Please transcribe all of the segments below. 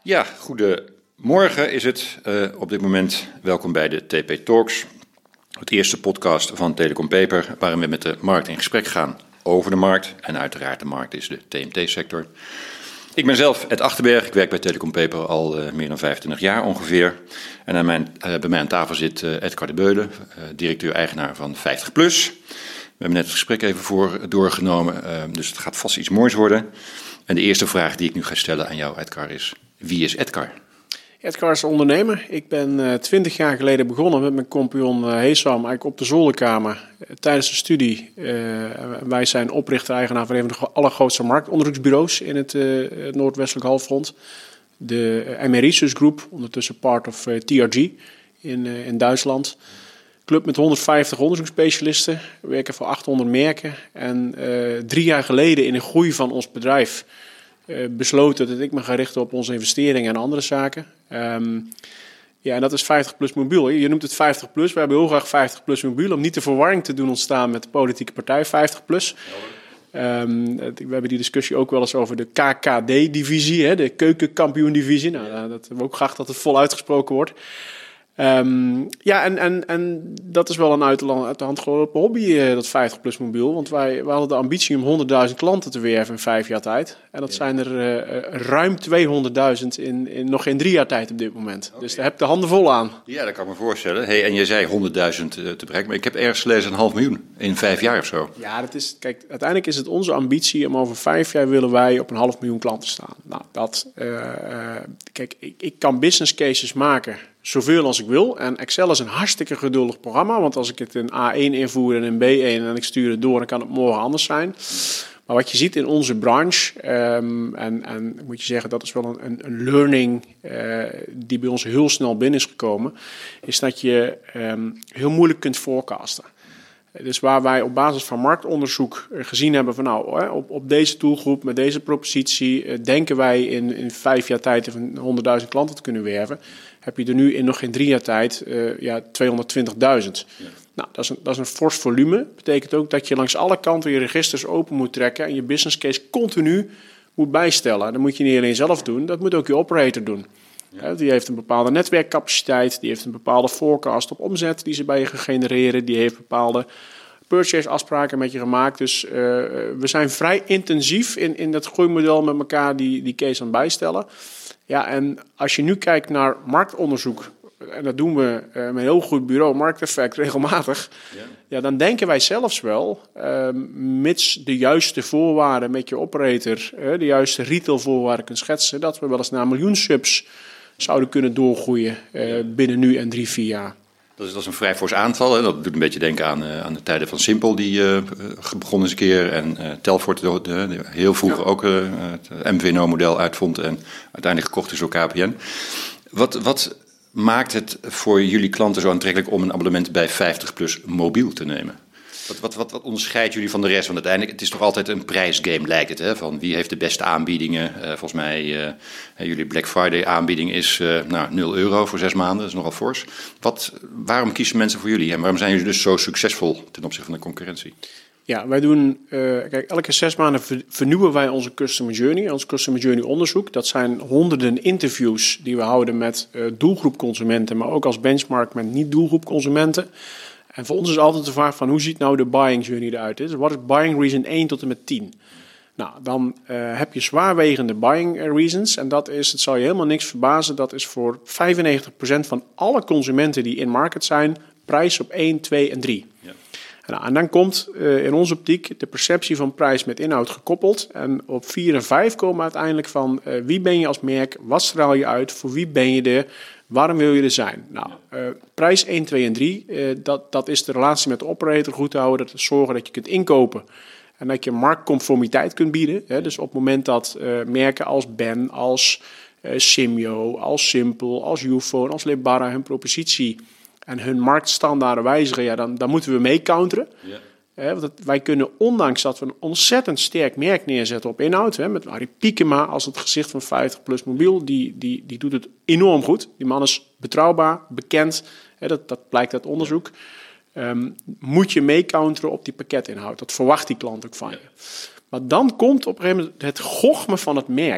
Ja, goedemorgen is het op dit moment. Welkom bij de TP Talks, het eerste podcast van Telecom Paper, waarin we met de markt in gesprek gaan over de markt. En uiteraard de markt is de TMT-sector. Ik ben zelf Ed Achterberg, ik werk bij Telecom Paper al meer dan 25 jaar ongeveer. En bij mij aan tafel zit Edgar de Beulen, directeur-eigenaar van 50Plus. We hebben net het gesprek even doorgenomen, dus het gaat vast iets moois worden. En de eerste vraag die ik nu ga stellen aan jou, Edgar, is: wie is Edgar? Edgar is ondernemer. Ik ben 20 jaar geleden begonnen met mijn compagnon Hesam eigenlijk op de zolderkamer tijdens de studie. Wij zijn oprichter-eigenaar van een van de allergrootste marktonderzoeksbureaus in het Noordwestelijk halfrond. De MRI Groep, ondertussen part of TRG in Duitsland. Club met 150 onderzoeksspecialisten. We werken voor 800 merken. En 3 jaar geleden in de groei van ons bedrijf besloten dat ik me ga richten op onze investeringen en andere zaken. En dat is 50Plus Mobiel. Je noemt het 50Plus. We hebben heel graag 50Plus Mobiel om niet de verwarring te doen ontstaan met de politieke partij 50Plus. We hebben die discussie ook wel eens over de KKD-divisie, de keukenkampioen-divisie. Nou, dat hebben we ook graag dat het vol uitgesproken wordt. En dat is wel een uit de hand gelopen hobby, dat 50Plus Mobiel. Want wij hadden de ambitie om 100.000 klanten te werven in 5 jaar tijd. En dat zijn er ruim 200.000 in nog geen 3 jaar tijd op dit moment. Okay. Dus daar heb je de handen vol aan. Ja, dat kan ik me voorstellen. Hey, en je zei 100.000 te bereiken, maar ik heb ergens gelezen 500.000 in 5 jaar of zo. Ja, uiteindelijk is het onze ambitie om over 5 jaar willen wij op 500.000 klanten staan. Nou, ik kan business cases maken zoveel als ik wil. En Excel is een hartstikke geduldig programma. Want als ik het in A1 invoer en in B1 en ik stuur het door, dan kan het morgen anders zijn. Maar wat je ziet in onze branche, en moet je zeggen, dat is wel een learning die bij ons heel snel binnen is gekomen, is dat je heel moeilijk kunt forecasten. Dus waar wij op basis van marktonderzoek gezien hebben van op deze doelgroep, met deze propositie, denken wij in 5 jaar tijd 100.000 klanten te kunnen werven, heb je er nu in nog geen 3 jaar tijd 220.000. Ja. Nou, dat is een fors volume. Dat betekent ook dat je langs alle kanten je registers open moet trekken en je business case continu moet bijstellen. Dat moet je niet alleen zelf doen, dat moet ook je operator doen. Ja. Die heeft een bepaalde netwerkcapaciteit, die heeft een bepaalde forecast op omzet die ze bij je gaan genereren, die heeft bepaalde purchase afspraken met je gemaakt. Dus we zijn vrij intensief in dat groeimodel met elkaar die case aan het bijstellen. Ja, en als je nu kijkt naar marktonderzoek, en dat doen we met een heel goed bureau, Markteffect, regelmatig, ja, dan denken wij zelfs wel, mits de juiste voorwaarden met je operator, de juiste retailvoorwaarden kunt schetsen, dat we wel eens naar 1 miljoen subs zouden kunnen doorgroeien binnen nu en 3-4 jaar. Dat is een vrij fors aantal. Hè? Dat doet een beetje denken aan de tijden van Simpel, die begon eens een keer. En Telfort, heel vroeger ook het MVNO-model uitvond en uiteindelijk gekocht is door KPN. Wat maakt het voor jullie klanten zo aantrekkelijk om een abonnement bij 50Plus Mobiel te nemen? Wat onderscheidt jullie van de rest? Want uiteindelijk, het is toch altijd een prijsgame, lijkt het. Hè? Van wie heeft de beste aanbiedingen? Volgens mij, jullie Black Friday aanbieding is €0 voor 6 maanden. Dat is nogal fors. Waarom kiezen mensen voor jullie? En waarom zijn jullie dus zo succesvol ten opzichte van de concurrentie? Ja, wij doen, elke 6 maanden vernieuwen wij onze Customer Journey. Ons Customer Journey onderzoek. Dat zijn honderden interviews die we houden met doelgroep consumenten, maar ook als benchmark met niet-doelgroep consumenten. En voor ons is altijd de vraag van hoe ziet nou de buying journey eruit? Dus wat is buying reason 1 tot en met 10? Nou, dan heb je zwaarwegende buying reasons. En dat is, het zal je helemaal niks verbazen, dat is voor 95% van alle consumenten die in market zijn, prijs op 1, 2 en 3. Ja. En dan komt in onze optiek de perceptie van prijs met inhoud gekoppeld. En op 4 en 5 komen uiteindelijk van wie ben je als merk, wat straal je uit, voor wie ben je er, waarom wil je er zijn? Nou, prijs 1, 2 en 3, dat is de relatie met de operator goed te houden. Dat is zorgen dat je kunt inkopen en dat je marktconformiteit kunt bieden. Hè? Dus op het moment dat merken als Ben, als Simyo, als Simpel, als Youfone, als Lebara hun propositie en hun marktstandaarden wijzigen, ja, dan moeten we mee counteren. Ja. Want wij kunnen, ondanks dat we een ontzettend sterk merk neerzetten op inhoud, met Arie Piekema als het gezicht van 50Plus Mobiel, die doet het enorm goed. Die man is betrouwbaar, bekend, dat blijkt uit onderzoek. Moet je mee counteren op die pakketinhoud. Dat verwacht die klant ook van je. Maar dan komt op een gegeven moment het gochme van het merk.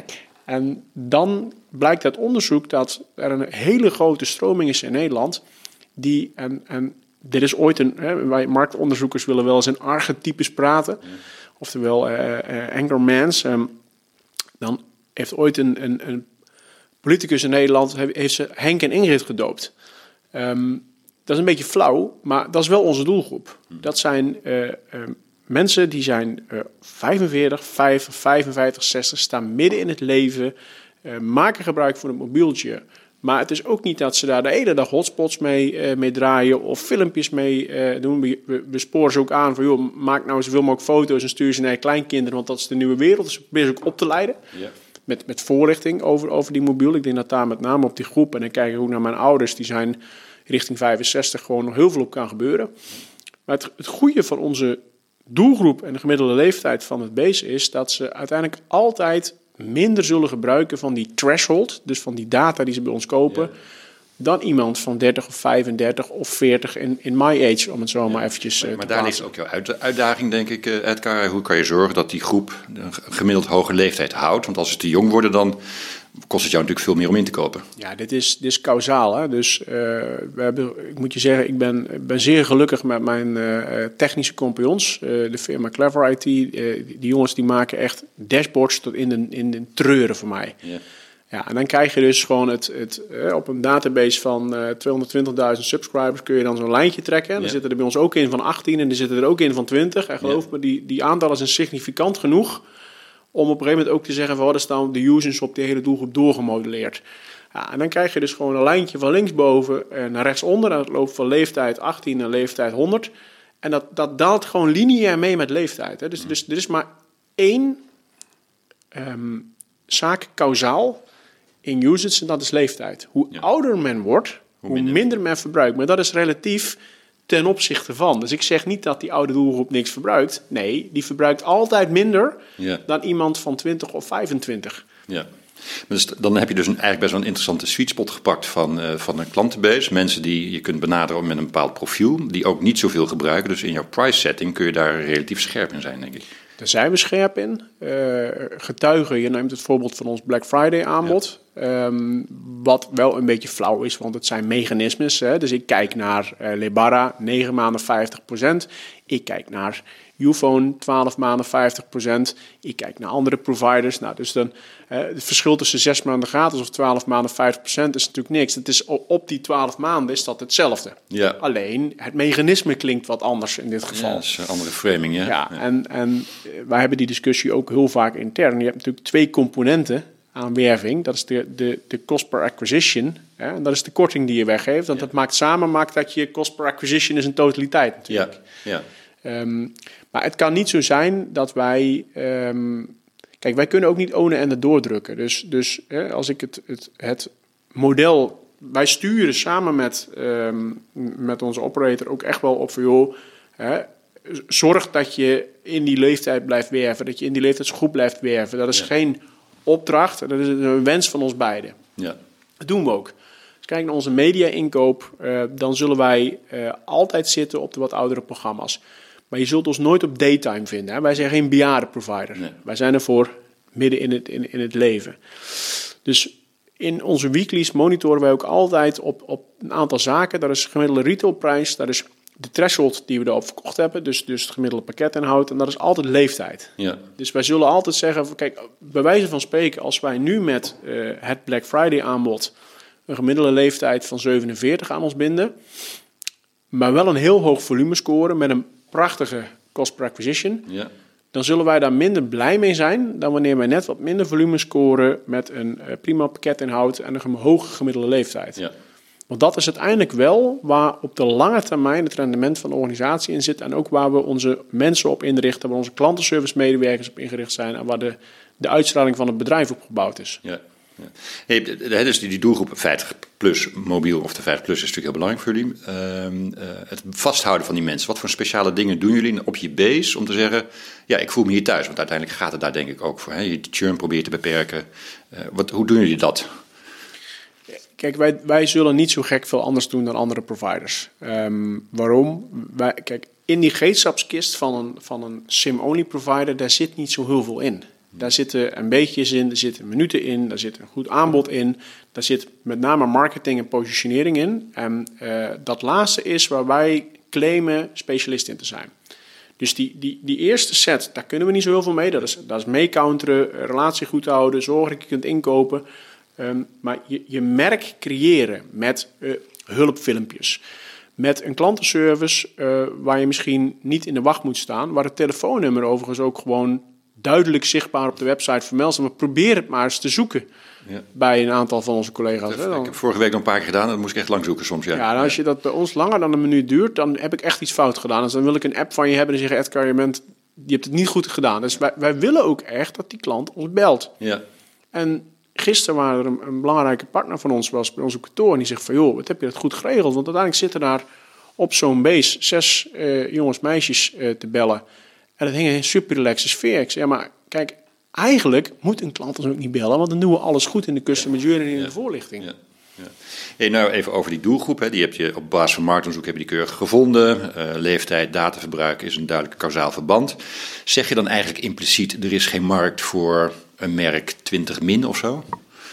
En dan blijkt uit onderzoek dat er een hele grote stroming is in Nederland. En dit is ooit wij marktonderzoekers willen wel eens in archetypes praten. Ja. Oftewel Anchormans. Dan heeft ooit een politicus in Nederland heeft ze Henk en Ingrid gedoopt. Dat is een beetje flauw, maar dat is wel onze doelgroep. Dat zijn mensen die zijn 45, 55, 60, staan midden in het leven, maken gebruik van het mobieltje. Maar het is ook niet dat ze daar de hele dag hotspots mee draaien of filmpjes mee doen. We sporen ze ook aan van, joh, maak nou zoveel mogelijk foto's en stuur ze naar je kleinkinderen, want dat is de nieuwe wereld. Dus we proberen ze ook op te leiden. Ja. Met voorlichting over die mobiel. Ik denk dat daar met name op die groep, en dan kijk ik ook naar mijn ouders, die zijn richting 65, gewoon nog heel veel op kan gebeuren. Maar het goede van onze doelgroep en de gemiddelde leeftijd van het beest is dat ze uiteindelijk altijd minder zullen gebruiken van die threshold, dus van die data die ze bij ons kopen, dan iemand van 30 of 35 of 40 in my age, om het zo maar eventjes te Maar daar ligt ook jouw uitdaging, denk ik, Edgar. Hoe kan je zorgen dat die groep een gemiddeld hoge leeftijd houdt? Want als ze te jong worden, dan kost het jou natuurlijk veel meer om in te kopen. Ja, dit is kausaal. Hè? Dus ik moet je zeggen, ik ben zeer gelukkig met mijn technische compagnons. De firma Clever IT. Die jongens die maken echt dashboards tot in de treuren voor mij. Yeah. Ja, en dan krijg je dus gewoon op een database van 220.000 subscribers kun je dan zo'n lijntje trekken. Dan zitten er bij ons ook in van 18 en er zitten er ook in van 20. En geloof me, die aantallen zijn significant genoeg om op een gegeven moment ook te zeggen van wat is dan de users op die hele doelgroep doorgemodelleerd. Ja, en dan krijg je dus gewoon een lijntje van linksboven naar rechtsonder. Dat loopt van leeftijd 18 naar leeftijd 100. En dat daalt gewoon lineair mee met leeftijd. Hè. Dus er is maar één zaak kausaal in usage en dat is leeftijd. Hoe ouder men wordt, hoe minder men verbruikt. Maar dat is relatief ten opzichte van. Dus ik zeg niet dat die oude doelgroep niks verbruikt. Nee, die verbruikt altijd minder dan iemand van 20 of 25. Ja. Dus dan heb je dus eigenlijk best wel een interessante sweet spot gepakt van een klantenbase. Mensen die je kunt benaderen met een bepaald profiel, die ook niet zoveel gebruiken. Dus in jouw price setting kun je daar relatief scherp in zijn, denk ik. Daar zijn we scherp in. Getuigen, je neemt het voorbeeld van ons Black Friday aanbod. Ja. Wat wel een beetje flauw is, want het zijn mechanismes. Hè. Dus ik kijk naar Lebara, 9 maanden 50%. Ik kijk naar Ufone, 12 maanden 50%. Ik kijk naar andere providers. Nou, dus dan, het verschil tussen 6 maanden gratis of 12 maanden 50% is natuurlijk niks. Het is op die 12 maanden is dat hetzelfde. Ja. Alleen, het mechanisme klinkt wat anders in dit geval. Ja, dat is een andere framing, ja. Ja, en wij hebben die discussie ook heel vaak intern. Je hebt natuurlijk 2 componenten aan werving. Dat is de cost per acquisition. Hè? En dat is de korting die je weggeeft. Want dat maakt dat je cost per acquisition is een totaliteit natuurlijk. Ja. Maar het kan niet zo zijn dat wij... kijk, wij kunnen ook niet ownen en het doordrukken. Dus als ik het model... Wij sturen samen met onze operator ook echt wel op van... joh, zorg dat je in die leeftijd blijft werven. Dat je in die leeftijdsgroep blijft werven. Dat is geen opdracht. Dat is een wens van ons beiden. Ja. Dat doen we ook. Als kijk naar onze media-inkoop, dan zullen wij altijd zitten op de wat oudere programma's. Maar je zult ons nooit op daytime vinden. Hè? Wij zijn geen bejaardenprovider. Nee. Wij zijn ervoor midden in het leven. Dus in onze weeklies monitoren wij ook altijd op een aantal zaken. Dat is gemiddelde retailprijs, dat is de threshold die we erop verkocht hebben, dus het gemiddelde pakketinhoud, en dat is altijd leeftijd. Ja. Dus wij zullen altijd zeggen, kijk, bij wijze van spreken, als wij nu met het Black Friday aanbod een gemiddelde leeftijd van 47 aan ons binden, maar wel een heel hoog volume scoren met een prachtige cost per acquisition, dan zullen wij daar minder blij mee zijn dan wanneer wij net wat minder volume scoren met een prima pakketinhoud en een hoge gemiddelde leeftijd. Ja. Want dat is uiteindelijk wel waar op de lange termijn het rendement van de organisatie in zit. En ook waar we onze mensen op inrichten, waar onze klantenservice medewerkers op ingericht zijn. En waar de uitstraling van het bedrijf op gebouwd is. Ja. Ja. Hey, dus die doelgroep 50 plus mobiel of de 50 plus is natuurlijk heel belangrijk voor jullie. Het vasthouden van die mensen. Wat voor speciale dingen doen jullie op je base om te zeggen, ja, ik voel me hier thuis. Want uiteindelijk gaat het daar denk ik ook voor. Hè? Je churn probeert te beperken. Hoe doen jullie dat? Kijk, wij zullen niet zo gek veel anders doen dan andere providers. Waarom? Kijk, in die gereedschapskist van een SIM-only provider, daar zit niet zo heel veel in. Daar zitten een beetjes in, er zitten minuten in, daar zit een goed aanbod in. Daar zit met name marketing en positionering in. En dat laatste is waar wij claimen specialist in te zijn. Dus die eerste set, daar kunnen we niet zo heel veel mee. Dat is meecounteren, relatie goed houden, zorgen dat je kunt inkopen. Maar je merk creëren met hulpfilmpjes. Met een klantenservice waar je misschien niet in de wacht moet staan. Waar het telefoonnummer overigens ook gewoon duidelijk zichtbaar op de website vermeld staat. Maar probeer het maar eens te zoeken bij een aantal van onze collega's. Ik heb vorige week nog een paar keer gedaan. Dat moest ik echt lang zoeken soms. Ja, als je dat bij ons langer dan een minuut duurt, dan heb ik echt iets fout gedaan. Dus dan wil ik een app van je hebben en zeggen, Edgar, je hebt het niet goed gedaan. Dus wij willen ook echt dat die klant ons belt. Ja. En gisteren waren er een belangrijke partner van ons was bij onze kantoor en die zegt van, joh, wat heb je dat goed geregeld? Want uiteindelijk zitten daar op zo'n base 6 jongens, meisjes te bellen. En dat hing een super relaxe sfeer. Ik zei, ja, maar kijk, eigenlijk moet een klant ons ook niet bellen, want dan doen we alles goed in de customer journey en in de voorlichting. Ja. Ja. Hey, nou even over die doelgroep. Hè. Die heb je op basis van marktonderzoek heb je die keurig gevonden. Leeftijd, dataverbruik is een duidelijk kausaal verband. Zeg je dan eigenlijk impliciet, er is geen markt voor een merk 20min of zo?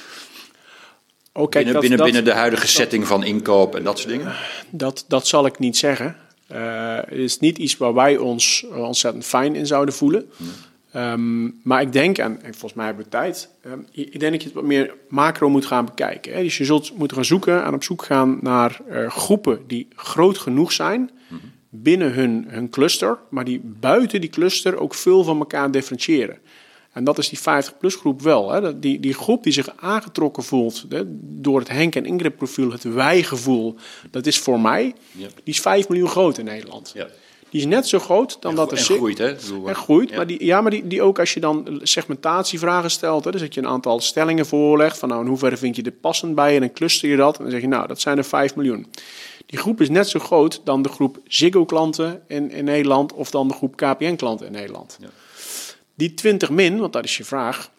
Oh, kijk, binnen de huidige setting van inkoop en dat soort dingen? Dat zal ik niet zeggen. Het is niet iets waar wij ons ontzettend fijn in zouden voelen. Maar ik denk, en volgens mij hebben we tijd, ik denk dat je het wat meer macro moet gaan bekijken. Hè? Dus je zult moeten gaan zoeken en op zoek gaan naar groepen die groot genoeg zijn binnen hun cluster, maar die buiten die cluster ook veel van elkaar differentiëren. En dat is die 50-plus groep wel. Hè? Die groep die zich aangetrokken voelt door het Henk en Ingrid profiel, het wij-gevoel, dat is voor mij, die is 5 miljoen groot in Nederland. Ja. Die is net zo groot dan dat er zit. En groeit, hè? En groeit, ja. maar die ook als je dan segmentatievragen stelt, hè, dus dat je een aantal stellingen voorlegt, van nou in hoeverre vind je dit passend bij en dan cluster je dat en dan zeg je nou, dat zijn er 5 miljoen. Die groep is net zo groot dan de groep Ziggo-klanten in Nederland of dan de groep KPN-klanten in Nederland. Ja. Die 20 min, want dat is je vraag.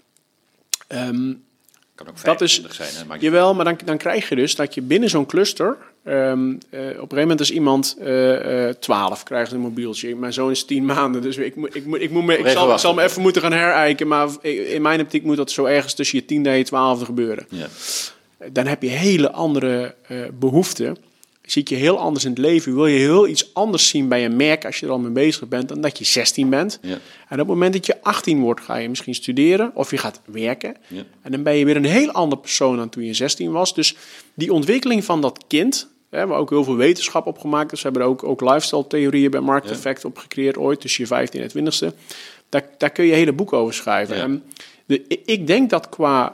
Kan ook 25 zijn. Hè? Jawel, maar dan krijg je dus dat je binnen zo'n cluster, op een gegeven moment is iemand 12, krijgt een mobieltje. Mijn zoon is 10 maanden, dus ik zal me even moeten gaan herijken. Maar in mijn optiek moet dat zo ergens tussen je 10e en je 12e gebeuren. Ja. Dan heb je hele andere behoeften. Ziet je heel anders in het leven. Wil je heel iets anders zien bij een merk als je er al mee bezig bent dan dat je 16 bent. Ja. En op het moment dat je 18 wordt, ga je misschien studeren of je gaat werken. Ja. En dan ben je weer een heel andere persoon dan toen je 16 was. Dus die ontwikkeling van dat kind, we hebben ook heel veel wetenschap op gemaakt. Dus we hebben er ook lifestyle-theorieën bij Market Effect op gecreëerd ooit, tussen je 15 en 20ste. Daar kun je hele boeken over schrijven. Ja. Ik denk dat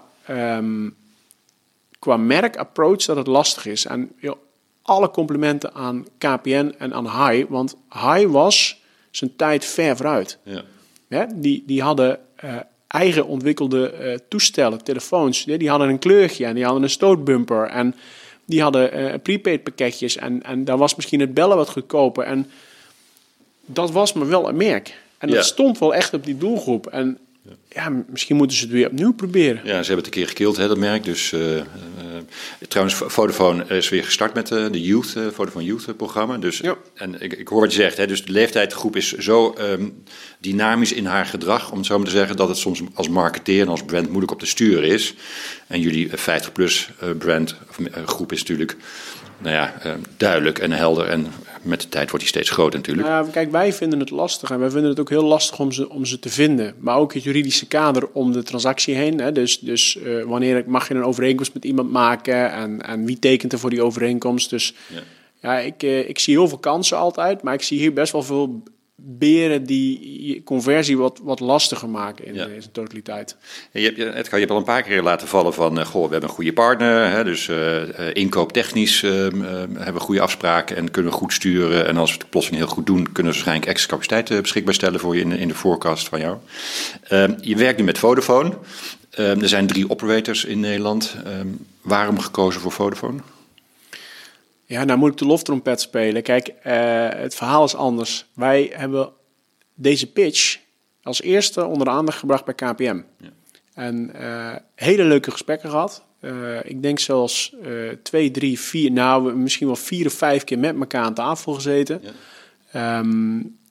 qua merk-approach dat het lastig is. En alle complimenten aan KPN en aan Hai, want Hai was zijn tijd ver vooruit. Ja. Ja, die hadden eigen ontwikkelde toestellen, telefoons. Die hadden een kleurtje en die hadden een stootbumper en die hadden prepaid pakketjes en daar was misschien het bellen wat goedkoper. En dat was maar wel een merk. En dat stond wel echt op die doelgroep. En misschien moeten ze het weer opnieuw proberen. Ja, ze hebben het een keer gekild, hè, dat merk. Dus, trouwens, Vodafone is weer gestart met de Vodafone Youth programma. Dus, en ik hoor wat je zegt. Hè, dus de leeftijdsgroep is zo dynamisch in haar gedrag, om het zo maar te zeggen, dat het soms als marketeer en als brand moeilijk op te sturen is. En jullie 50-plus brand groep is natuurlijk duidelijk en helder. En met de tijd wordt die steeds groter natuurlijk. Nou, kijk, wij vinden het lastig en wij vinden het ook heel lastig om ze te vinden. Maar ook het juridische kader om de transactie heen. Hè. Dus wanneer mag je een overeenkomst met iemand maken en wie tekent er voor die overeenkomst. Dus ik zie heel veel kansen altijd, maar ik zie hier best wel veel beren die conversie wat lastiger maken in zijn totaliteit. Je hebt al een paar keer laten vallen van, we hebben een goede partner, hè, dus inkooptechnisch hebben we goede afspraken en kunnen we goed sturen. En als we het plotseling heel goed doen, kunnen we waarschijnlijk extra capaciteit beschikbaar stellen voor je in de forecast van jou. Je werkt nu met Vodafone. Er zijn 3 operators in Nederland. Waarom gekozen voor Vodafone? Ja, nou moet ik de loftrompet spelen. Kijk, het verhaal is anders. Wij hebben deze pitch als eerste onder de aandacht gebracht bij KPN. Ja. En hele leuke gesprekken gehad. Ik denk zelfs 2, 3, 4, misschien wel 4 of 5 keer met elkaar aan tafel gezeten. Ja.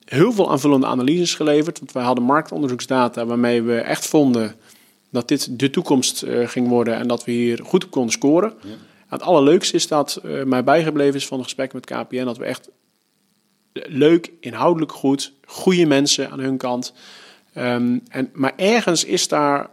heel veel aanvullende analyses geleverd. Want wij hadden marktonderzoeksdata waarmee we echt vonden dat dit de toekomst ging worden en dat we hier goed op konden scoren. Ja. Het allerleukste is dat mij bijgebleven is van het gesprek met KPN, dat we echt leuk, inhoudelijk goed, goede mensen aan hun kant. Maar ergens is daar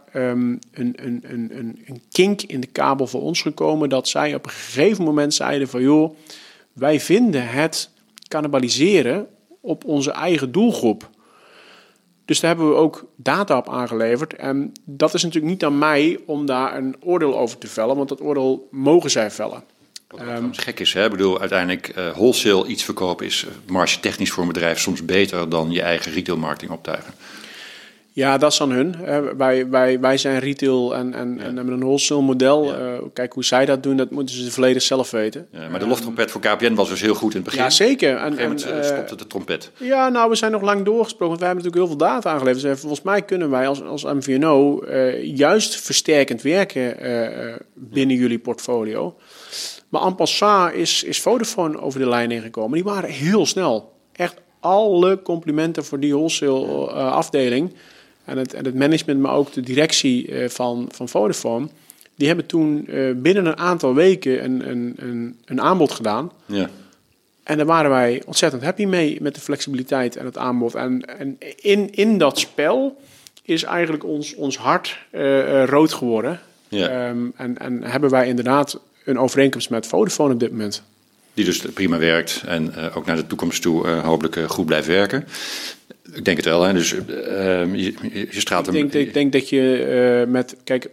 een kink in de kabel voor ons gekomen, dat zij op een gegeven moment zeiden van joh, wij vinden het cannibaliseren op onze eigen doelgroep. Dus daar hebben we ook data op aangeleverd. En dat is natuurlijk niet aan mij om daar een oordeel over te vellen, want dat oordeel mogen zij vellen. Wat gek is, hè? Ik bedoel, uiteindelijk wholesale iets verkopen is marge technisch voor een bedrijf soms beter dan je eigen retailmarketing optuigen. Ja, dat is aan hun. Wij zijn retail en hebben een wholesale model. Ja. Kijk, hoe zij dat doen, dat moeten ze volledig zelf weten. Ja, maar de loftrompet voor KPN was dus heel goed in het begin. Ja, zeker. En stopte de trompet. Ja, nou, we zijn nog lang doorgesproken. Want wij hebben natuurlijk heel veel data aangeleverd. Dus volgens mij kunnen wij als MVNO juist versterkend werken binnen jullie portfolio. Maar en passant is Vodafone over de lijn ingekomen. Die waren heel snel. Echt alle complimenten voor die wholesale afdeling. En het management, maar ook de directie van Vodafone. Die hebben toen binnen een aantal weken een aanbod gedaan. Ja. En daar waren wij ontzettend happy mee met de flexibiliteit en het aanbod. En in dat spel is eigenlijk ons hart rood geworden. Ja. En hebben wij inderdaad een overeenkomst met Vodafone op dit moment. Die dus prima werkt en ook naar de toekomst toe hopelijk goed blijft werken. Ik denk het wel, hè. Dus je straalt hem. Ik denk dat je kijk,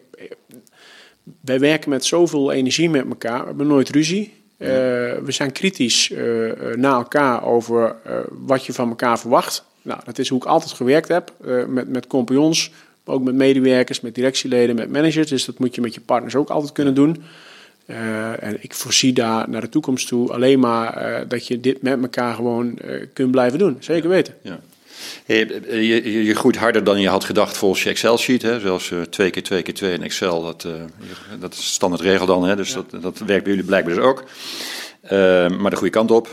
wij werken met zoveel energie met elkaar. We hebben nooit ruzie. We zijn kritisch naar elkaar over wat je van elkaar verwacht. Nou, dat is hoe ik altijd gewerkt heb. Met compagnons, maar ook met medewerkers, met directieleden, met managers. Dus dat moet je met je partners ook altijd kunnen doen. En ik voorzie daar naar de toekomst toe alleen maar dat je dit met elkaar gewoon kunt blijven doen. Zeker weten. Ja. Je groeit harder dan je had gedacht volgens je Excel-sheet. Hè? Zoals 2 keer 2 keer 2 in Excel. Dat is standaard regel dan. Hè? Dus dat werkt bij jullie blijkbaar dus ook. Maar de goede kant op.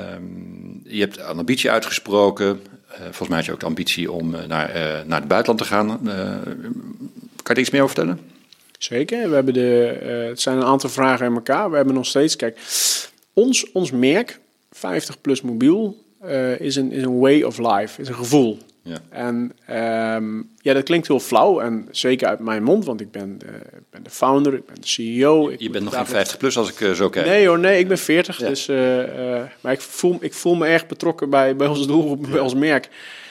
Je hebt een ambitie uitgesproken. Volgens mij had je ook de ambitie om naar het buitenland te gaan. Kan je er iets meer over vertellen? Zeker. We hebben het zijn een aantal vragen in elkaar. We hebben nog steeds... Kijk, ons merk, 50 plus mobiel... is een way of life, is een gevoel. Ja. En dat klinkt heel flauw en zeker uit mijn mond, want ik ben de founder, ik ben de CEO. Je bent nog geen 50 plus als ik zo kijk. Nee, ik ben 40. Ja. Dus, maar ik voel me erg betrokken bij ons doelgroep, bij ons merk.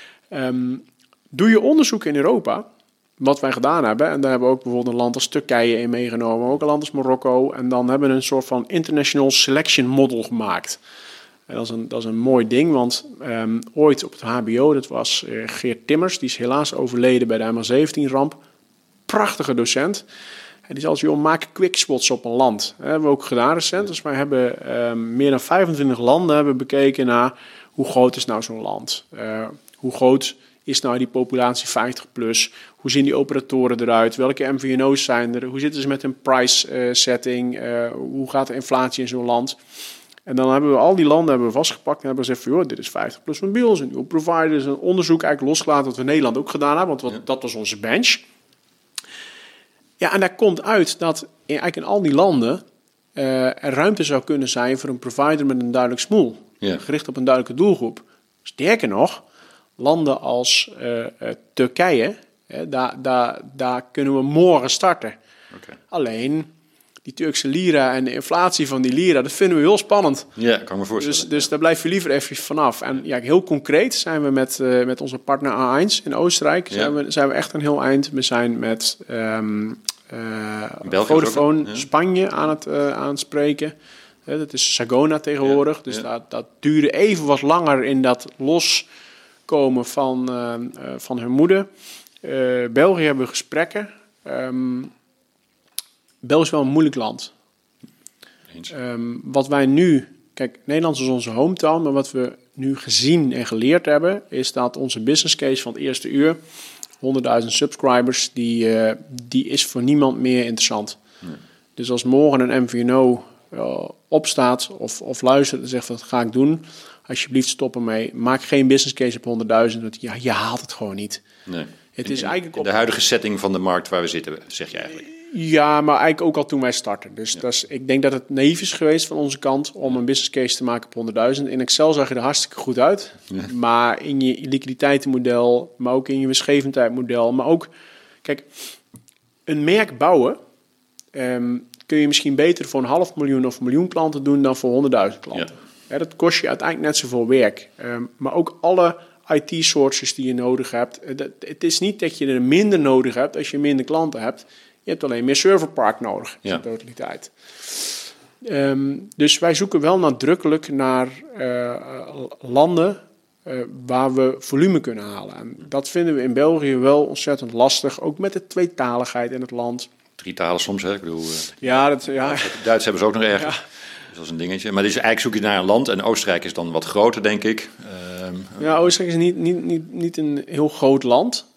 Doe je onderzoek in Europa, wat wij gedaan hebben, en daar hebben we ook bijvoorbeeld een land als Turkije in meegenomen, ook een land als Marokko, en dan hebben we een soort van international selection model gemaakt. En dat is een mooi ding, want ooit op het HBO, dat was Geert Timmers, die is helaas overleden bij de MH17-ramp. Prachtige docent. En die zei altijd, joh, maak quickspots op een land. Dat hebben we ook gedaan recent. Dus wij hebben meer dan 25 landen hebben bekeken naar hoe groot is nou zo'n land. Hoe groot is nou die populatie 50 plus? Hoe zien die operatoren eruit? Welke MVNO's zijn er? Hoe zitten ze met hun price setting? Hoe gaat de inflatie in zo'n land? En dan hebben we al die landen vastgepakt en hebben gezegd van, joh, dit is 50 plus mobiel, is een nieuwe provider, is een onderzoek eigenlijk losgelaten wat we in Nederland ook gedaan hebben, want dat was onze bench. Ja, en daar komt uit dat eigenlijk in al die landen er ruimte zou kunnen zijn voor een provider met een duidelijk smoel, gericht op een duidelijke doelgroep. Sterker nog, landen als Turkije, daar kunnen we morgen starten. Okay. Alleen... Die Turkse lira en de inflatie van die lira, dat vinden we heel spannend. Ja, kan me voorstellen. Dus daar blijf je liever even vanaf. En ja, heel concreet zijn we met onze partner A1 in Oostenrijk. Zijn we echt een heel eind. We zijn met Vodafone Spanje aan het spreken. Dat is Sagona tegenwoordig. Dus dat duurde even wat langer in dat loskomen van hun moeder. België hebben we gesprekken. België is wel een moeilijk land. Wat wij nu... Kijk, Nederland is onze hometown, maar wat we nu gezien en geleerd hebben, is dat onze business case van het eerste uur, 100.000 subscribers, die is voor niemand meer interessant. Nee. Dus als morgen een MVNO opstaat of luistert en zegt, wat ga ik doen? alsjeblieft stop ermee. Maak geen business case op 100.000, want je haalt het gewoon niet. Nee. Het is eigenlijk in de huidige setting van de markt waar we zitten, zeg je eigenlijk. Ja, maar eigenlijk ook al toen wij starten. Dus ik denk dat het naïef is geweest van onze kant om een business case te maken op 100.000. In Excel zag je er hartstikke goed uit. Ja. Maar in je liquiditeitenmodel, maar ook in je winstgevendheidmodel. Maar ook, kijk, een merk bouwen kun je misschien beter voor 500.000 of 1 miljoen klanten doen dan voor 100.000 klanten. Ja, dat kost je uiteindelijk net zoveel werk. Maar ook alle IT-sources die je nodig hebt. Het is niet dat je er minder nodig hebt als je minder klanten hebt. Je hebt alleen meer serverpark nodig in de totaliteit. Dus wij zoeken wel nadrukkelijk naar landen waar we volume kunnen halen. En dat vinden we in België wel ontzettend lastig. Ook met de tweetaligheid in het land. 3 talen soms, hè? Ik bedoel, Duits hebben ze ook nog erger. Ja. Dus dat is een dingetje. Maar dus eigenlijk zoek je naar een land. En Oostenrijk is dan wat groter, denk ik. Oostenrijk is niet een heel groot land.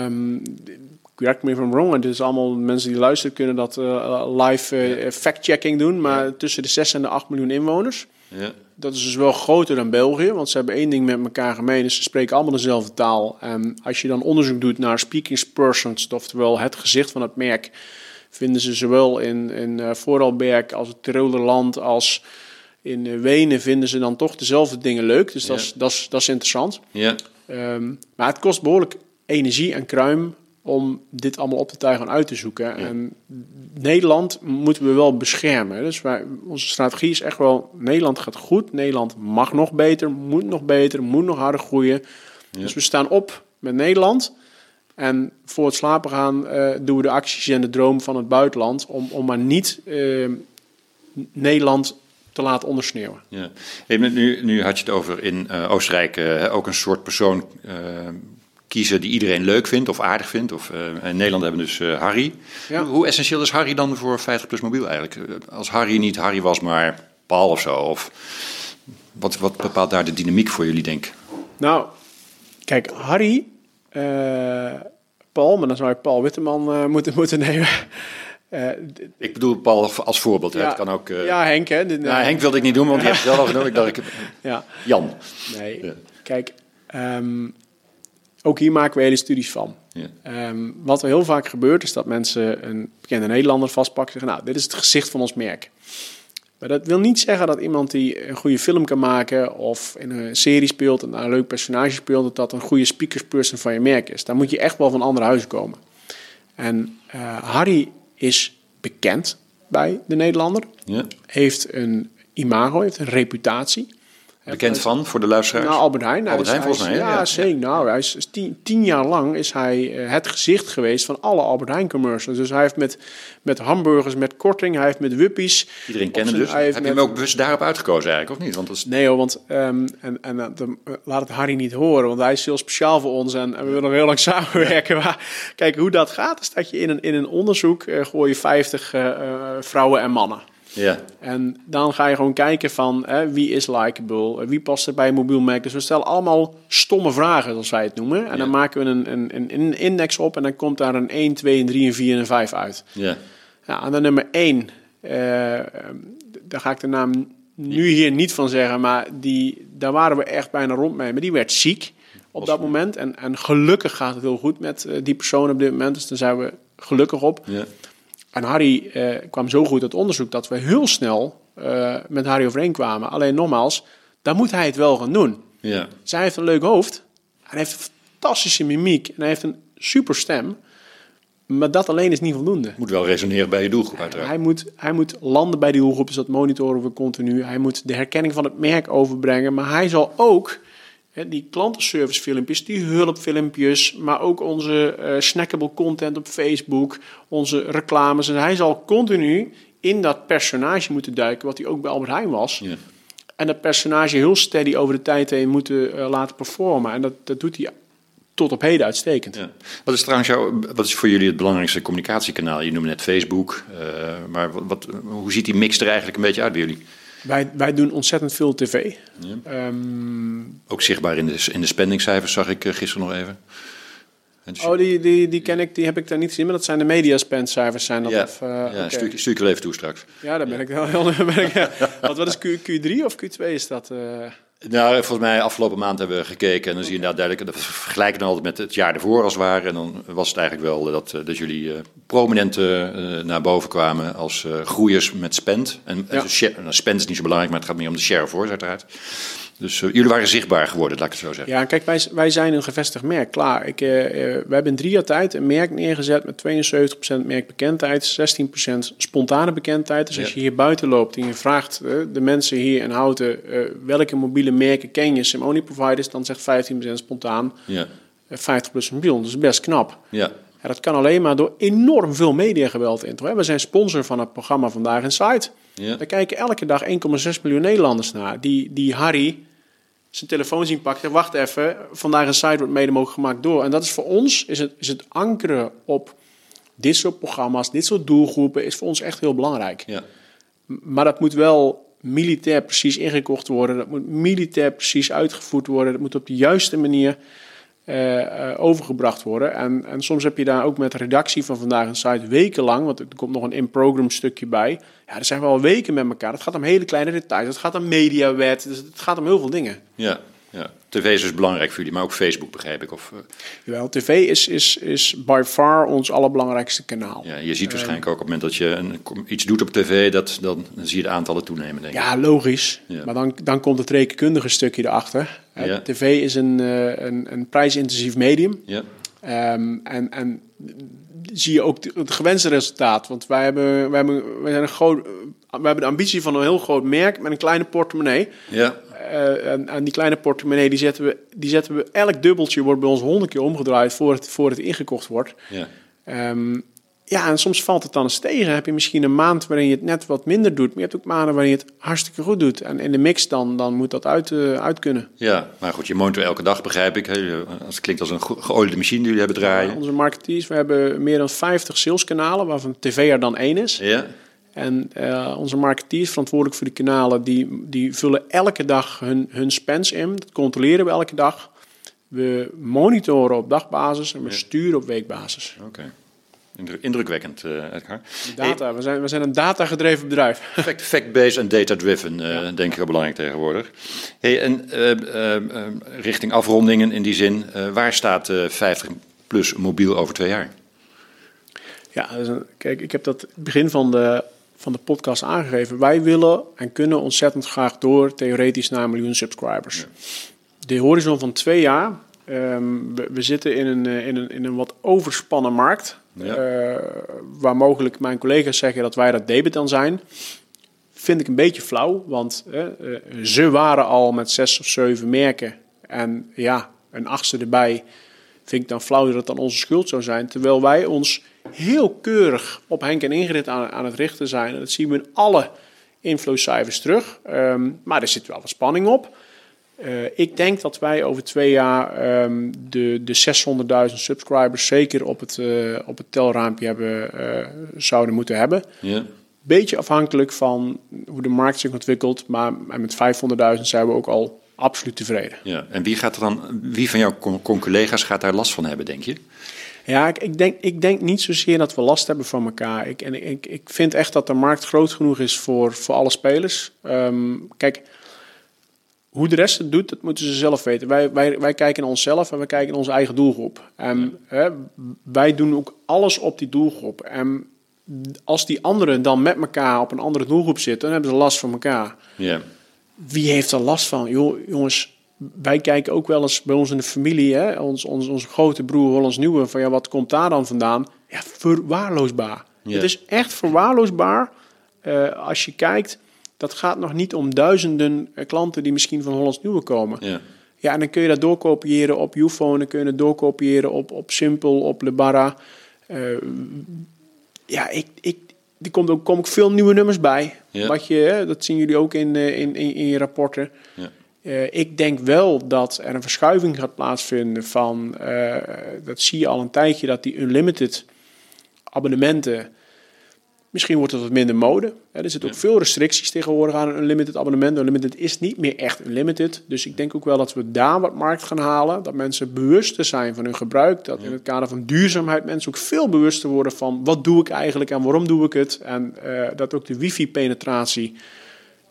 Correct me if I'm wrong. Het is allemaal mensen die luisteren kunnen dat live fact-checking doen. Maar tussen de 6 en de 8 miljoen inwoners. Ja. Dat is dus wel groter dan België. Want ze hebben één ding met elkaar gemeen. Dus ze spreken allemaal dezelfde taal. En als je dan onderzoek doet naar speaking persons, oftewel het gezicht van het merk, vinden ze zowel in Vorarlberg als het Tirolerland als in Wenen vinden ze dan toch dezelfde dingen leuk. Dus dat is interessant. Ja. Maar het kost behoorlijk energie en kruim om dit allemaal op te tuigen en uit te zoeken. Ja. En Nederland moeten we wel beschermen. Dus onze strategie is echt wel, Nederland gaat goed. Nederland mag nog beter, moet nog harder groeien. Ja. Dus we staan op met Nederland. En voor het slapen gaan doen we de acties en de droom van het buitenland. Om maar niet Nederland te laten ondersneeuwen. Ja. Nu had je het over in Oostenrijk ook een soort persoon kiezen die iedereen leuk vindt of aardig vindt. Of, in Nederland hebben we dus Harry. Ja. Hoe essentieel is Harry dan voor 50PLUS Mobiel eigenlijk? Als Harry niet Harry was, maar Paul of zo. Of wat bepaalt daar de dynamiek voor jullie, denk ik? Nou, kijk, Harry, Paul, maar dan zou je Paul Witteman moeten nemen. Ik bedoel Paul als voorbeeld. Ja, het kan ook, Henk. Hè? Henk wilde ik niet doen, want je hebt het wel al genoemd. Ik dacht, Jan. Nee, kijk, ook hier maken we hele studies van. Ja. Wat er heel vaak gebeurt, is dat mensen een bekende Nederlander vastpakken en zeggen, nou, dit is het gezicht van ons merk. Maar dat wil niet zeggen dat iemand die een goede film kan maken of in een serie speelt en een leuk personage speelt, dat een goede speakersperson van je merk is. Daar moet je echt wel van andere huizen komen. En Harry is bekend bij de Nederlander. Ja. Heeft een imago, heeft een reputatie. Bekend van, voor de luisteraars? Nou, Albert Heijn. Albert Heijn volgens mij. Ja, zeker. Ja. Nou, hij is 10 jaar lang is hij het gezicht geweest van alle Albert Heijn commercials. Dus hij heeft met hamburgers, met korting, hij heeft met wuppies. Iedereen kent hem dus. Heb je hem ook bewust daarop uitgekozen eigenlijk, of niet? Want dat is... Nee hoor, want laat het Harry niet horen, want hij is heel speciaal voor ons en we willen nog heel lang samenwerken. Ja. Maar kijk, hoe dat gaat, is dat je in een onderzoek gooi je 50 vrouwen en mannen. Ja. En dan ga je gewoon kijken van wie is likable, wie past er bij een mobiel merk. Dus we stellen allemaal stomme vragen, zoals wij het noemen. En dan maken we een index op en dan komt daar een 1, 2, 3, 4 en 5 uit. Ja. Ja, en dan nummer 1, daar ga ik de naam nu hier niet van zeggen, maar daar waren we echt bijna rond mee. Maar die werd ziek op dat moment. En gelukkig gaat het heel goed met die persoon op dit moment. Dus daar zijn we gelukkig op. Ja. En Harry kwam zo goed uit onderzoek dat we heel snel met Harry overeenkwamen. Alleen nogmaals, dan moet hij het wel gaan doen. Ja. Zij heeft een leuk hoofd. Hij heeft een fantastische mimiek. En hij heeft een super stem. Maar dat alleen is niet voldoende. Moet wel resoneren bij je doelgroep uiteraard. Hij moet landen bij die doelgroep. Dus dat monitoren we continu. Hij moet de herkenning van het merk overbrengen. Maar hij zal ook die klantenservice filmpjes, die hulpfilmpjes, maar ook onze snackable content op Facebook, onze reclames. En hij zal continu in dat personage moeten duiken, wat hij ook bij Albert Heijn was. Ja. En dat personage heel steady over de tijd heen moeten laten performen. En dat doet hij tot op heden uitstekend. Ja. Wat is voor jullie het belangrijkste communicatiekanaal? Je noemde net Facebook, maar hoe ziet die mix er eigenlijk een beetje uit bij jullie? Wij doen ontzettend veel tv. Ja. Ook zichtbaar in de spendingcijfers, zag ik gisteren nog even. Die ken ik, die heb ik daar niet gezien, maar dat zijn de mediaspendcijfers. Zijn dat? Ja, stuur ik wel even toe straks. Ja, daar ben ik wel heel... Wat is Q3 of Q2 is dat? Nou, volgens mij afgelopen maand hebben we gekeken en dan zie je inderdaad duidelijk, dat vergelijken dan altijd met het jaar ervoor als het ware. En dan was het eigenlijk wel dat jullie prominent naar boven kwamen als groeiers met spend. En spend is niet zo belangrijk, maar het gaat meer om de share of voice uiteraard. Dus jullie waren zichtbaar geworden, laat ik het zo zeggen. Ja, kijk, wij zijn een gevestigd merk, klaar. We hebben in 3 jaar tijd een merk neergezet met 72% merkbekendheid, 16% spontane bekendheid. Dus als je hier buiten loopt en je vraagt de mensen hier in Houten welke mobiele merken ken je, SIM-only providers, dan zegt 15% spontaan, 50% mobiel. Dat is best knap. Ja. Ja, dat kan alleen maar door enorm veel mediageweld in. We zijn sponsor van het programma Vandaag Inside. Ja. Daar kijken elke dag 1,6 miljoen Nederlanders naar. Die Harry zijn telefoon zien pakken. Wacht even, Vandaag Inside wordt mede mogelijk gemaakt door. En dat is voor ons, is het ankeren op dit soort programma's, dit soort doelgroepen, is voor ons echt heel belangrijk. Ja. Maar dat moet wel militair precies ingekocht worden. Dat moet militair precies uitgevoerd worden. Dat moet op de juiste manier overgebracht worden. En soms heb je daar ook met de redactie van Vandaag Inside wekenlang, want er komt nog een in-program stukje bij. Ja, er zijn wel weken met elkaar. Het gaat om hele kleine details. Het gaat om mediawet. Dus het gaat om heel veel dingen. Ja. TV is dus belangrijk voor jullie, maar ook Facebook begrijp ik. Jawel, tv is by far ons allerbelangrijkste kanaal. Ja, je ziet waarschijnlijk ook op het moment dat je iets doet op tv, dan zie je de aantallen toenemen, denk ik. Ja, logisch. Ja. Maar dan komt het rekenkundige stukje erachter. Ja. TV is een prijsintensief medium. Ja. En zie je ook het gewenste resultaat. Want wij hebben de ambitie van een heel groot merk met een kleine portemonnee. Ja. En die kleine portemonnee, die zetten we elk dubbeltje wordt bij ons 100 keer omgedraaid voor het ingekocht wordt. Ja. En soms valt het dan eens tegen. Heb je misschien een maand waarin je het net wat minder doet, maar je hebt ook maanden waarin je het hartstikke goed doet. En in de mix dan moet dat uit kunnen. Ja, maar goed, je monitort elke dag, begrijp ik. Als het klinkt als een geoliede machine die jullie hebben draaien. Onze marketeers, we hebben meer dan 50 saleskanalen, waarvan tv er dan 1 is. Ja. En onze marketeers, verantwoordelijk voor die kanalen, die vullen elke dag hun spends in. Dat controleren we elke dag. We monitoren op dagbasis en we sturen op weekbasis. Oké. Indrukwekkend, Edgar. Data, we zijn een data-gedreven bedrijf. Fact-based en data-driven, denk ik heel belangrijk tegenwoordig. En richting afrondingen in die zin, waar staat 50PLUS mobiel over 2 jaar? Ja, kijk, ik heb dat het begin van de podcast aangegeven. Wij willen en kunnen ontzettend graag door, theoretisch naar 1 miljoen subscribers. Ja. De horizon van 2 jaar, we zitten in een wat overspannen markt. Ja. Waar mogelijk mijn collega's zeggen dat wij dat debet aan zijn. Vind ik een beetje flauw, want ze waren al met 6 of 7 merken. En ja, een 8e erbij vind ik dan flauw dat het dan onze schuld zou zijn. Terwijl wij ons heel keurig op Henk en Ingrid aan het richten zijn. En dat zien we in alle inflowcijfers terug. Maar er zit wel wat spanning op. Ik denk dat wij over 2 jaar de 600.000 subscribers zeker op het telraampje zouden moeten hebben. Ja. Beetje afhankelijk van hoe de markt zich ontwikkelt. Maar met 500.000 zijn we ook al absoluut tevreden. Ja. En wie van jouw collega's gaat daar last van hebben, denk je? Ja, ik denk niet zozeer dat we last hebben van elkaar. Ik vind echt dat de markt groot genoeg is voor alle spelers. Kijk, hoe de rest het doet, dat moeten ze zelf weten. Wij kijken naar onszelf en wij kijken naar onze eigen doelgroep. Wij doen ook alles op die doelgroep. En als die anderen dan met elkaar op een andere doelgroep zitten, dan hebben ze last van elkaar. Ja. Wie heeft er last van? Jongens, wij kijken ook wel eens bij ons in de familie, hè, onze grote broer Hollands Nieuwe, van ja, wat komt daar dan vandaan? Ja, verwaarloosbaar. Ja. Het is echt verwaarloosbaar. Als je kijkt, dat gaat nog niet om duizenden klanten die misschien van Hollands Nieuwe komen. Ja. Ja, en dan kun je dat doorkopiëren op Youfone, dan kun je het doorkopiëren op Simpel, op Lebara. Er komen ook veel nieuwe nummers bij. Ja. Dat zien jullie ook in je rapporten. Ja. Ik denk wel dat er een verschuiving gaat plaatsvinden van, dat zie je al een tijdje, dat die unlimited abonnementen, misschien wordt het wat minder mode. Er zitten ook veel restricties tegenwoordig aan een unlimited abonnement. Unlimited is niet meer echt unlimited. Dus ik denk ook wel dat we daar wat markt gaan halen. Dat mensen bewuster zijn van hun gebruik. Dat in het kader van duurzaamheid mensen ook veel bewuster worden van wat doe ik eigenlijk en waarom doe ik het. En dat ook de wifi-penetratie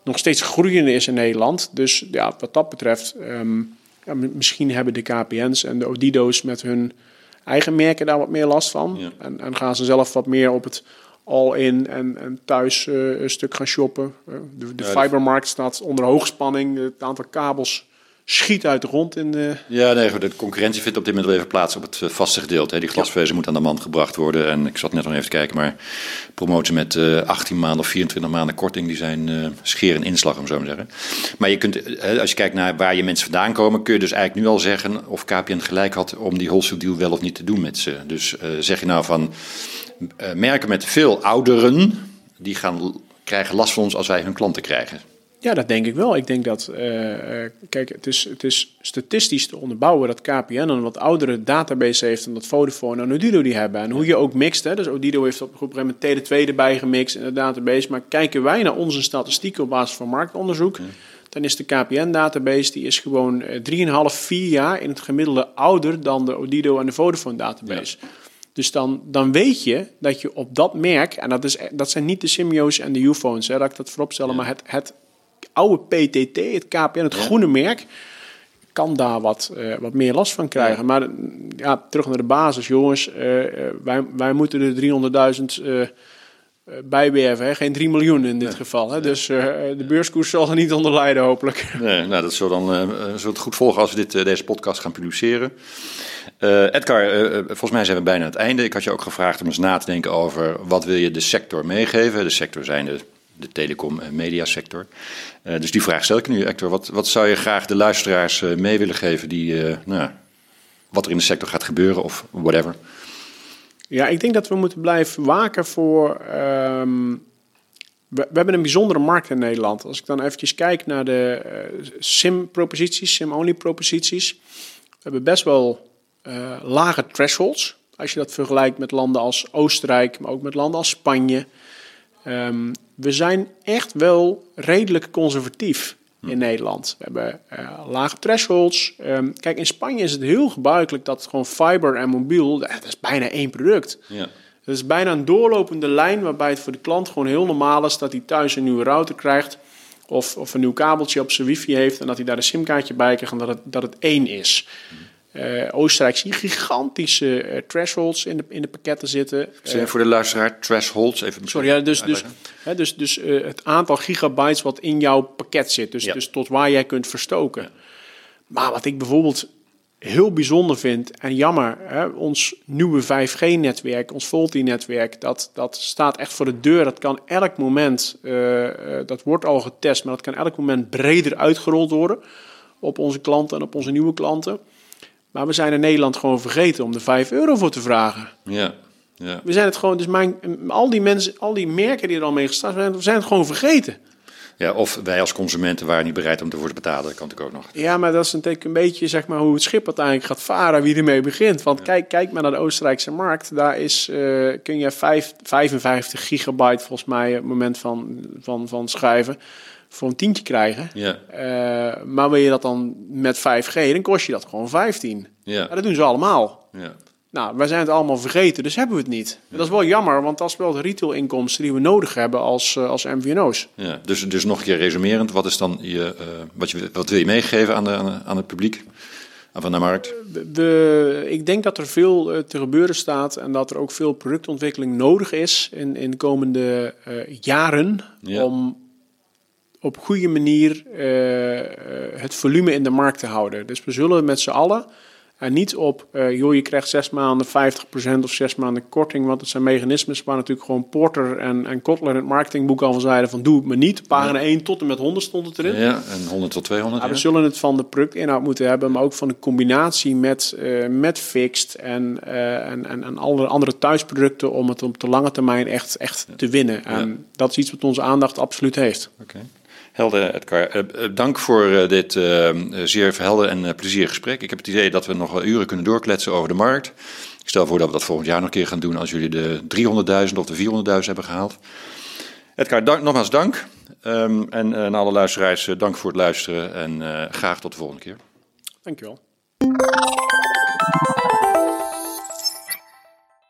nog steeds groeiende is in Nederland. Dus ja, wat dat betreft, misschien hebben de KPN's en de Odido's met hun eigen merken daar wat meer last van. Ja. En gaan ze zelf wat meer op het all-in en thuis een stuk gaan shoppen. De fibermarkt staat onder hoogspanning. Het aantal kabels schiet uit de grond in de... Ja, nee, de concurrentie vindt op dit moment wel even plaats op het vaste gedeelte. Die glasvezel moet aan de man gebracht worden. En ik zat net nog even te kijken, maar promoten met 18 maanden of 24 maanden korting, die zijn scheer en inslag, om zo maar te zeggen. Maar je kunt, als je kijkt naar waar je mensen vandaan komen, kun je dus eigenlijk nu al zeggen of KPN gelijk had om die wholesale deal wel of niet te doen met ze. Dus zeg je nou van merken met veel ouderen, die krijgen last van ons als wij hun klanten krijgen. Ja, dat denk ik wel. Ik denk dat, kijk, het is statistisch te onderbouwen dat KPN een wat oudere database heeft dan dat Vodafone en Odido die hebben. En hoe je ook mixt, hè, dus Odido heeft op een gegeven moment Tele2 erbij gemixt in de database. Maar kijken wij naar onze statistieken op basis van marktonderzoek, dan is de KPN-database, die is gewoon 3,5, 4 jaar in het gemiddelde ouder dan de Odido en de Vodafone-database. Ja. Dus dan weet je dat je op dat merk, en dat zijn niet de Simyo's en de Ufones, hè, dat ik dat voorop stel, maar het oude PTT, het KPN, het groene merk, kan daar wat meer last van krijgen. Ja. Maar ja, terug naar de basis, jongens. Wij moeten de 300.000 bijwerven, hè? Geen 3 miljoen in dit geval. Hè? Ja. Dus de beurskoers zal er niet onder lijden, hopelijk. Nee, nou, dat zullen het goed volgen als we deze podcast gaan publiceren. Edgar, volgens mij zijn we bijna aan het einde. Ik had je ook gevraagd om eens na te denken over wat wil je de sector meegeven. De sector zijn de telecom- en mediasector. Dus die vraag stel ik nu, Hector. Wat zou je graag de luisteraars mee willen geven die, wat er in de sector gaat gebeuren of whatever? Ja, ik denk dat we moeten blijven waken voor... We hebben een bijzondere markt in Nederland. Als ik dan eventjes kijk naar de SIM-proposities, SIM-only-proposities. We hebben best wel lage thresholds. Als je dat vergelijkt met landen als Oostenrijk, maar ook met landen als Spanje. We zijn echt wel redelijk conservatief in Nederland. We hebben lage thresholds. Kijk, in Spanje is het heel gebruikelijk dat gewoon fiber en mobiel, dat is bijna één product. Ja. Dat is bijna een doorlopende lijn waarbij het voor de klant gewoon heel normaal is dat hij thuis een nieuwe router krijgt of een nieuw kabeltje op zijn wifi heeft en dat hij daar een simkaartje bij krijgt en dat het één is. Oostenrijk zie je gigantische thresholds in de pakketten zitten. Voor de luisteraar, thresholds? Even sorry, ja, dus het aantal gigabytes wat in jouw pakket zit. Dus tot waar jij kunt verstoken. Ja. Maar wat ik bijvoorbeeld heel bijzonder vind en jammer, ons nieuwe 5G-netwerk, ons VoLTE-netwerk, dat staat echt voor de deur. Dat kan elk moment, dat wordt al getest, maar dat kan elk moment breder uitgerold worden op onze klanten en op onze nieuwe klanten. Maar we zijn in Nederland gewoon vergeten om er €5 voor te vragen. Ja. We zijn het gewoon, dus al die mensen, al die merken die er al mee gestaan zijn, we zijn het gewoon vergeten. Ja, of wij als consumenten waren niet bereid om ervoor te betalen. Dat kan natuurlijk ook nog. Ja, maar dat is natuurlijk een beetje zeg maar hoe het schip uiteindelijk gaat varen, wie ermee begint. Want kijk maar naar de Oostenrijkse markt. Daar kun je 55 gigabyte volgens mij op het moment van schrijven voor een tientje krijgen. Ja. Maar wil je dat dan met 5G, dan kost je dat gewoon 15. Ja. Maar dat doen ze allemaal. Ja. Nou, wij zijn het allemaal vergeten, dus hebben we het niet. Ja. Dat is wel jammer, want dat is wel de retail-inkomsten die we nodig hebben als MVNO's. Ja, dus nog een keer resumerend, wat is dan wat wil je meegeven aan het publiek, van de markt? Ik denk dat er veel te gebeuren staat en dat er ook veel productontwikkeling nodig is in de komende jaren om op goede manier het volume in de markt te houden. Dus we zullen met z'n allen en niet op, je krijgt 6 maanden 50% of 6 maanden korting. Want het zijn mechanismes waar natuurlijk gewoon Porter en Kotler in het marketingboek al van zeiden van doe het me niet. Pagina 1 tot en met 100 stond het erin. Ja, en 100 tot 200. We zullen het van de productinhoud moeten hebben, maar ook van de combinatie met fixed en alle andere thuisproducten om het op de lange termijn echt te winnen. En dat is iets wat onze aandacht absoluut heeft. Okay. Helder, Edgar. Dank voor dit zeer verhelder en plezierig gesprek. Ik heb het idee dat we nog wel uren kunnen doorkletsen over de markt. Ik stel voor dat we dat volgend jaar nog een keer gaan doen als jullie de 300.000 of de 400.000 hebben gehaald. Edgar, nogmaals dank. En aan alle luisteraars, dank voor het luisteren en graag tot de volgende keer. Dankjewel.